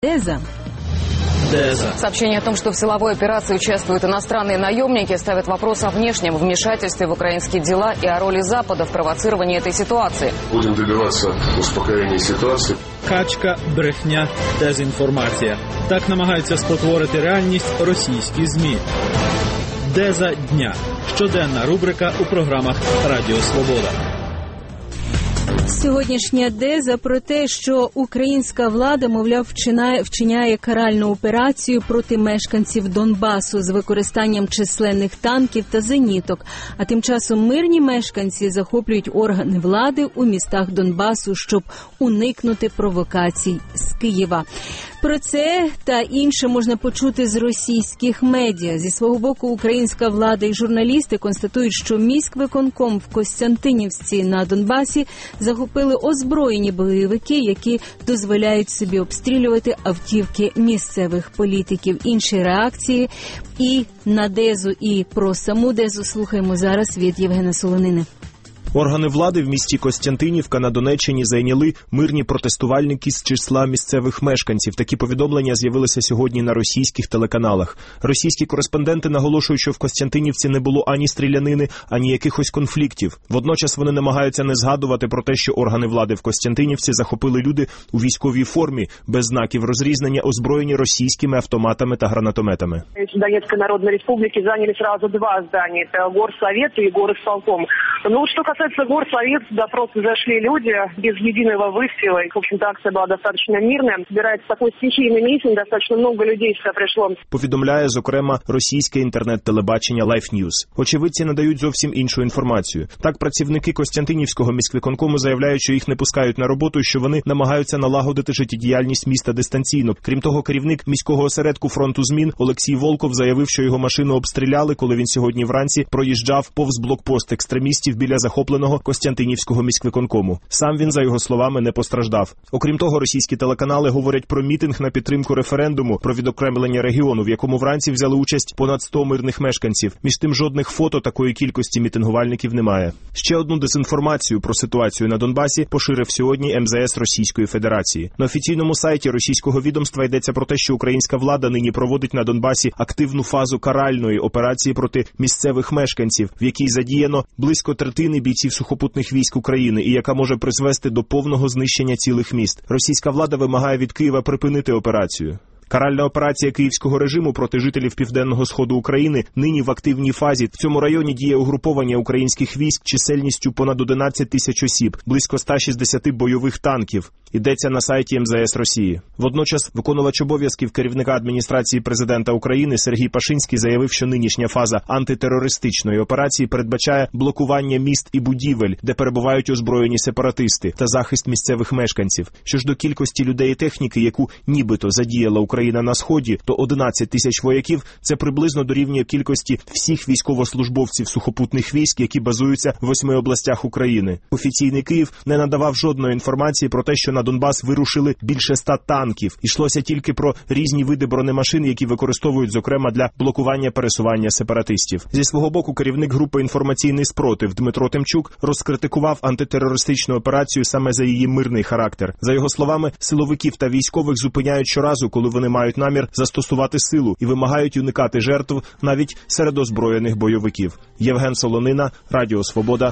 Деза. Сообщение о том, что в силовой операции участвуют иностранные наемники, ставит вопрос о внешнем вмешательстве в украинские дела и о роли Запада в провоцировании этой ситуации. Будем добиваться успокоения ситуации. Качка, брехня, дезінформація. Так намагаються спотворити реальність російські ЗМІ. Деза дня. Щоденна рубрика у програмах Радіо Свобода. Сьогоднішня деза про те, що українська влада, мовляв, вчиняє каральну операцію проти мешканців Донбасу з використанням численних танків та зеніток. А тим часом мирні мешканці захоплюють органи влади у містах Донбасу, щоб уникнути провокацій з Києва. Про це та інше можна почути з російських медіа. Зі свого боку, українська влада і журналісти констатують, що міськвиконком в Костянтинівці на Донбасі захопили озброєні бойовики, які дозволяють собі обстрілювати автівки місцевих політиків. Інші реакції і на дезу, і про саму дезу слухаємо зараз від Євгена Солонини. Органи влади в місті Костянтинівка на Донеччині зайняли мирні протестувальники з числа місцевих мешканців. Такі повідомлення з'явилися сьогодні на російських телеканалах. Російські кореспонденти наголошують, що в Костянтинівці не було ані стрілянини, ані якихось конфліктів. Водночас вони намагаються не згадувати про те, що органи влади в Костянтинівці захопили люди у військовій формі, без знаків розрізнення, озброєні російськими автоматами та гранатометами. Донецкой Народной Республики заняли сразу два здания. Это горсовет и горисполком. Ну, что касается горсовет, в допрос зашли люди без единого выстрела. В общем-то, акция была достаточно мирная. Собирается такой стихийный митинг, достаточно много людей сюда пришло. Повідомляє, зокрема, російське інтернет-телебачення Life News. Очевидці надають зовсім іншу інформацію. Так, працівники Костянтинівського міськвиконкому заявляють, що їх не пускають на роботу і що вони намагаються налагодити життєдіяльність міста дистанційно. Крім того, керівник міського осередку фронту змін Олексій Волков заявив, що його машину обстріляли, коли він сьогодні вранці проїжджав повз блокпост екстремістів біля захопленого Костянтинівського міськвиконкому. Сам він, за його словами, не постраждав. Окрім того, російські телеканали говорять про мітинг на підтримку референдуму про відокремлення регіону, в якому вранці взяли участь понад 100 мирних мешканців. Між тим, жодних фото такої кількості мітингувальників немає. Ще одну дезінформацію про ситуацію на Донбасі поширив сьогодні МЗС Російської Федерації. На офіційному сайті російського відомства йдеться про те, що українська влада нині проводить на Донбасі активну фазу каральної операції проти місцевих мешканців, в якій задіяно близько третини бійців сухопутних військ України і яка може призвести до повного знищення цілих міст. Російська влада вимагає від Києва припинити операцію. Каральна операція київського режиму проти жителів Південного Сходу України нині в активній фазі. В цьому районі діє угруповання українських військ чисельністю понад 11 тисяч осіб, близько 160 бойових танків. Йдеться на сайті МЗС Росії. Водночас виконувач обов'язків керівника адміністрації президента України Сергій Пашинський заявив, що нинішня фаза антитерористичної операції передбачає блокування міст і будівель, де перебувають озброєні сепаратисти, та захист місцевих мешканців. Що ж до кількості людей і техніки, яку нібито задіяла Україна на Сході, то 11 тисяч вояків – це приблизно дорівнює кількості всіх військовослужбовців сухопутних військ, які базуються в 8 областях України. Офіційний Київ не надавав жодної інформації про те, що на Донбас вирушили більше 100 танків. Йшлося тільки про різні види бронемашин, які використовують, зокрема, для блокування пересування сепаратистів. Зі свого боку, керівник групи «Інформаційний спротив» Дмитро Тимчук розкритикував антитерористичну операцію саме за її мирний характер. За його словами, силовиків та військових зупиняють щоразу, коли вони мають намір застосувати силу і вимагають уникати жертв навіть серед озброєних бойовиків. Євген Солонина, Радіо Свобода,